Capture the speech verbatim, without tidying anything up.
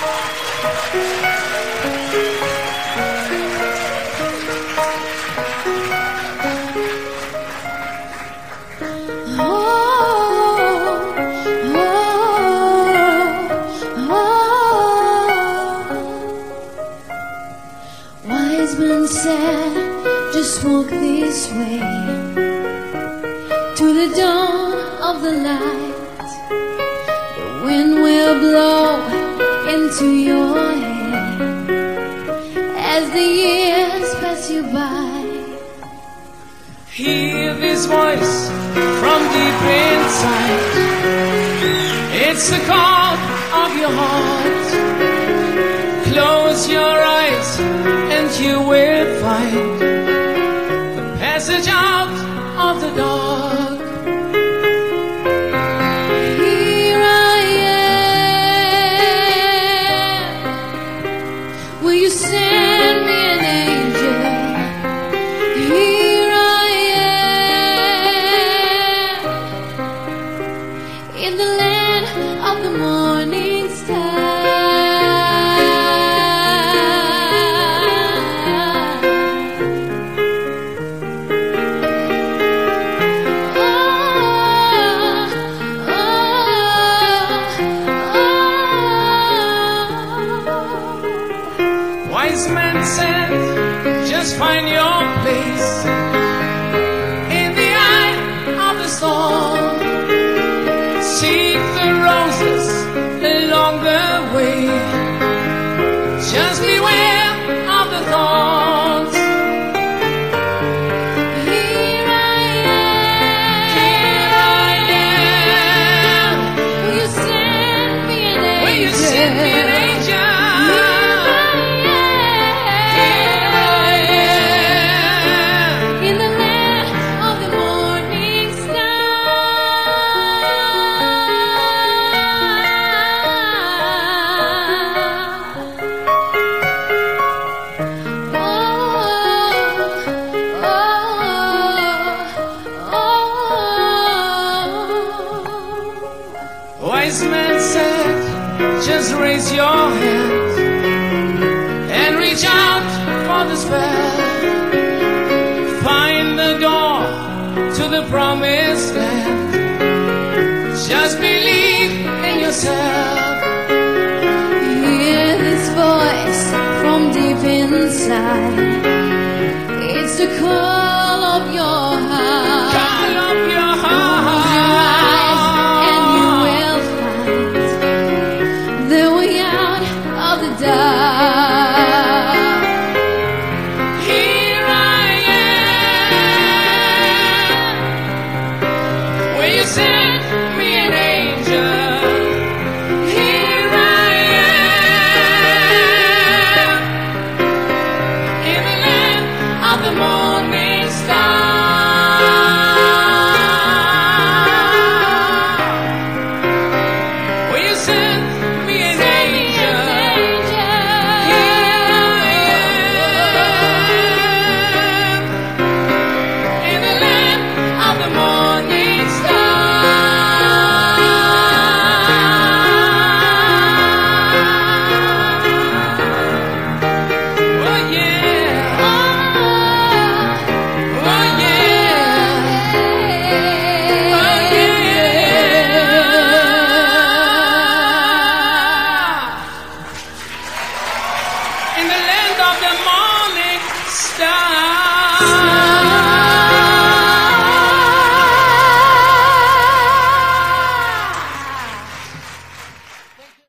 Wise men said, just walk this way to the dawn of the light. The wind will blow into your hair as the years pass you by. Hear this voice from deep inside. It's the call of your heart. Close your eyes and you will find the passage out of the dark. Here I am. Will you send me an angel? Here I am in the land of the morning star. Wise men said, just find your place in the eye of the storm. Seek the roses along the way. Just beware of the thorns. Here I Here I am. am. Will you send me an angel? Will you send me an angel? In the land of the morning Wise men said, just raise your hand and reach out for the spell. Find the door to the promised land. Just believe in yourself. Hear this voice from deep inside. It's the call of your heart. Call up your Close your eyes and you will find the way out of the dark. Here I am. Will you send me an angel? Here I am. In the land of the morning star. Will you send me an angel? Here I am. In the land of the morning star. Oh yeah. Oh yeah. Oh yeah. In the land of the morning star.